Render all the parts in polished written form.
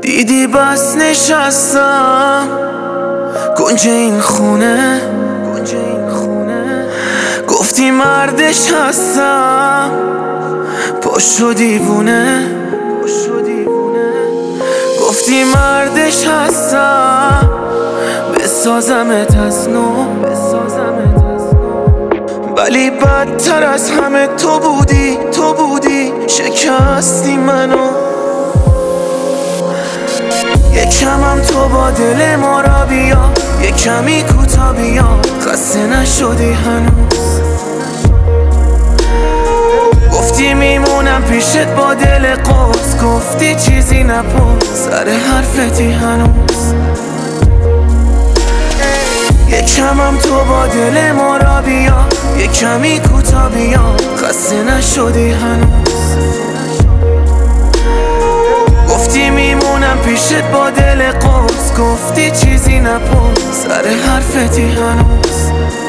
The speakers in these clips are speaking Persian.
دیدی بس نشستم کنج این خونه، گفتی مردش هستم، پاشو دیوونه. گفتی مردش هستم، بسازمت از نو. ولی بدتر از همه تو بودی، شکستی منو. یکمم تو با دل ما را بیا، یک کمی کوتا بیا، خسته نشدی هنوز. گفتی میمونم پیشت با دل قوس، گفتی چیزی نپرس، سر حرفتی هنوز. یکمم تو با دل ما را بیا، یک کمی کوتا بیا، خسته نشدی هنوز. گفتی میمونم پیشت با دل قوس، گفتی چیزی نپرس، سر حرفتی هنوز.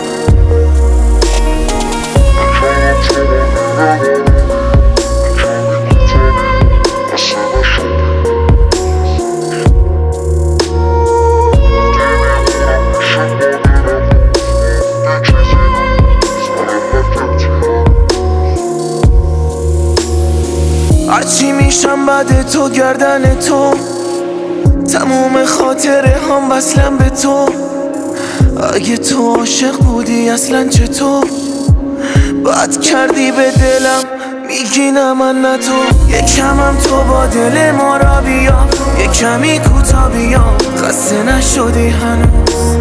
هرچی میشم بعد تو، گردن تو، تموم خاطره هم وصلم به تو. اگه تو عاشق بودی اصلا چطور بد کردی به دلم، میگی نه من نه تو. یکمم تو با دل ما را بیا، یک کمی کوتا بیا، خسته نشدی هنوز.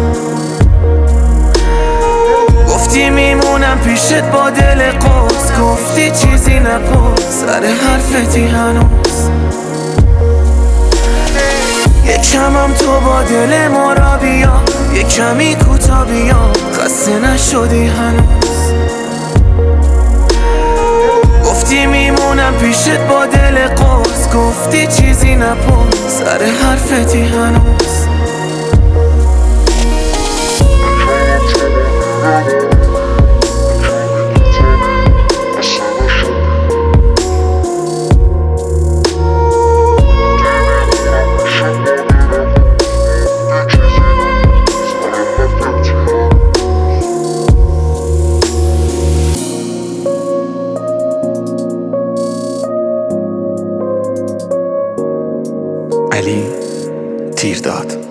گفتی میمونم پیشت با دل قوس، گفتی چیزی نپرس، سر حرفتی هنوز. یکمم تو با دل ما را بیا، یک کمی کوتا بیا، خسته نشدی هنوز. گفتی میمونم پیشت با دل قوس، گفتی چیزی نپرس، سر حرفتی هنوز. علی تیرداد.